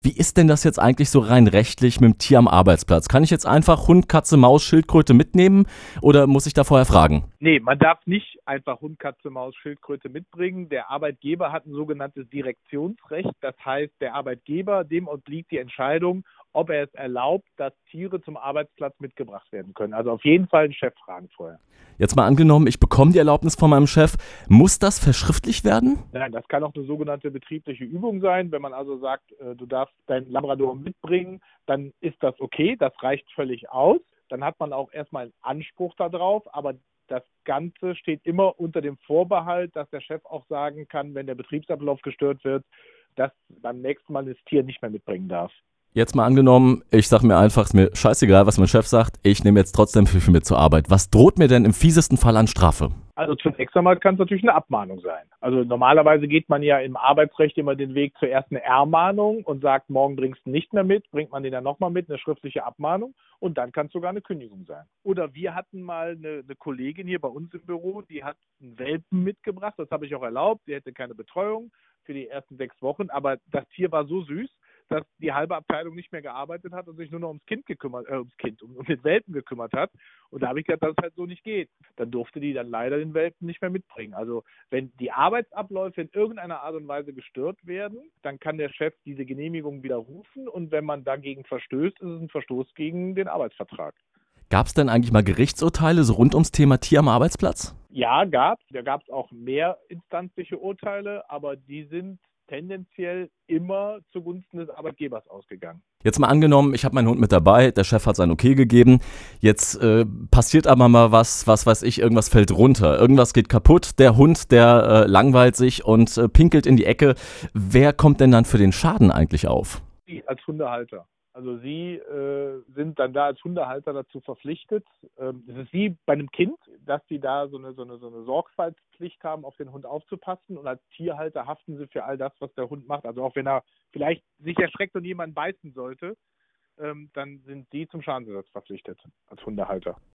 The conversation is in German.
Wie ist denn das jetzt eigentlich so rein rechtlich mit dem Tier am Arbeitsplatz? Kann ich jetzt einfach Hund, Katze, Maus, Schildkröte mitnehmen oder muss ich da vorher fragen? Nee, man darf nicht einfach Hund, Katze, Maus, Schildkröte mitbringen. Der Arbeitgeber hat ein sogenanntes Direktionsrecht. Das heißt, der Arbeitgeber, dem obliegt die Entscheidung, ob er es erlaubt, dass Tiere zum Arbeitsplatz mitgebracht werden können. Also auf jeden Fall einen Chef fragen vorher. Jetzt mal angenommen, ich bekomme die Erlaubnis von meinem Chef. Muss das verschriftlicht werden? Nein, das kann auch eine sogenannte betriebliche Übung sein. Wenn man also sagt, du darfst deinen Labrador mitbringen, dann ist das okay, das reicht völlig aus. Dann hat man auch erstmal einen Anspruch darauf, aber das Ganze steht immer unter dem Vorbehalt, dass der Chef auch sagen kann, wenn der Betriebsablauf gestört wird, dass beim nächsten Mal das Tier nicht mehr mitbringen darf. Jetzt mal angenommen, ich sage mir einfach, ist mir scheißegal, was mein Chef sagt, ich nehme jetzt trotzdem Fifi mit zur Arbeit. Was droht mir denn im fiesesten Fall an Strafe? Also zunächst einmal kann es natürlich eine Abmahnung sein. Also normalerweise geht man ja im Arbeitsrecht immer den Weg zuerst eine Ermahnung und sagt, morgen bringst du nicht mehr mit, bringt man den dann nochmal mit, eine schriftliche Abmahnung und dann kann es sogar eine Kündigung sein. Oder wir hatten mal eine Kollegin hier bei uns im Büro, die hat einen Welpen mitgebracht, das habe ich auch erlaubt, sie hätte keine Betreuung für die ersten 6 Wochen, aber das Tier war so süß, dass die halbe Abteilung nicht mehr gearbeitet hat und sich nur noch ums Kind gekümmert, um den Welpen gekümmert hat. Und da habe ich gesagt, dass es halt so nicht geht. Dann durfte die dann leider den Welpen nicht mehr mitbringen. Also wenn die Arbeitsabläufe in irgendeiner Art und Weise gestört werden, dann kann der Chef diese Genehmigung widerrufen und wenn man dagegen verstößt, ist es ein Verstoß gegen den Arbeitsvertrag. Gab es denn eigentlich mal Gerichtsurteile so rund ums Thema Tier am Arbeitsplatz? Ja, gab's. Da gab es auch mehrinstanzliche Urteile, aber die sind tendenziell immer zugunsten des Arbeitgebers ausgegangen. Jetzt mal angenommen, ich habe meinen Hund mit dabei, der Chef hat sein Okay gegeben. Jetzt passiert aber mal was weiß ich, irgendwas fällt runter, irgendwas geht kaputt. Der Hund, der langweilt sich und pinkelt in die Ecke. Wer kommt denn dann für den Schaden eigentlich auf? Sie als Hundehalter. Also Sie sind dann da als Hundehalter dazu verpflichtet. Es ist wie bei einem Kind, dass Sie da so eine Sorgfaltspflicht haben, auf den Hund aufzupassen. Und als Tierhalter haften Sie für all das, was der Hund macht. Also auch wenn er vielleicht sich erschreckt und jemanden beißen sollte, dann sind Sie zum Schadensersatz verpflichtet als Hundehalter.